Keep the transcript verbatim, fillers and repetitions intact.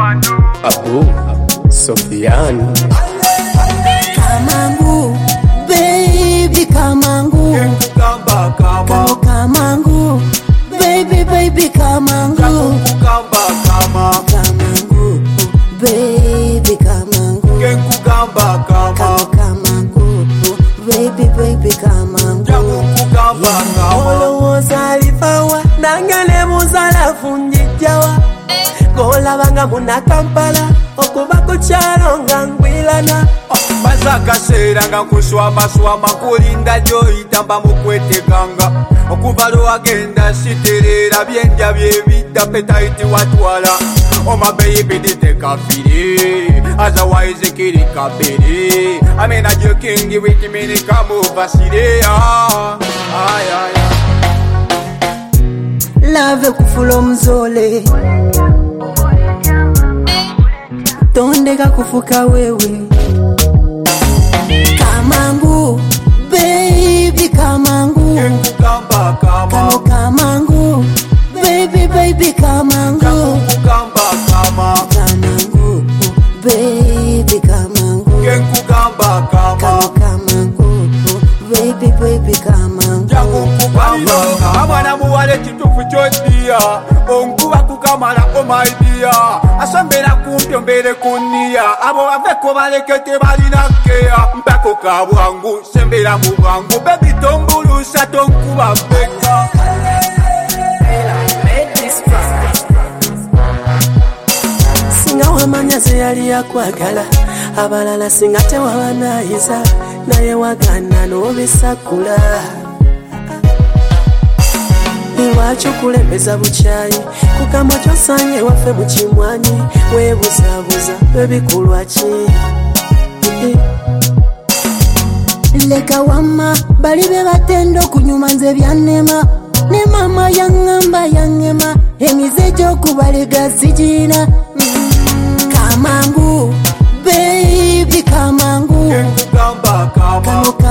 Abu Sofiani Kamangu, baby Kamangu, Kamba kama Kamangu, baby baby Kamangu, Kamba kama Kamangu, baby Kamangu, Kenku kamba kama Kamangu, baby baby Kamangu. Kamba kama Olowooza alifawa nangane muzala funjijawa Gola banga muna Kampala okuba ku kyalo nga ngwilana Masaka sera nga kuswama swama kulinda joyitamba mukweteganga okuva lwagenda siterera byenja byebidda petaiti watwala Oh my baby did kafiri otherwise kiri kabiri I mean I you king with me ni kamuva sirea ay ay Love kufula mzole Tondeka kufuka wewe Kamangu, baby Kamangu, Kamba kama Kamangu, baby baby Kamangu, Kamba kama Kamangu, baby Kamangu, Kenku kamba kama Kamangu, baby baby Kamangu. Amwana muwale kitufu kyodiya onkuba kukamala omaidiya asambera kumpi ombere kuniya abo baveko balekete balina keya mpako kabwangu sembera mu bwangu bebi tombulusa tonkuba beka singa wamanya ze yali yakwagala abalala singa tewabanayiza naye wagana n'obisakula lwaki okulembeza bukyayi kugamba kyosanye waffe mu kimwanyi weebuzabuza bebikulwaki Leka wama bali be batendo kunyuma nze byannema ne mama yangamba yangema emize gy'okubalega sigina Kamangu, baby Kamangu, Kamba kama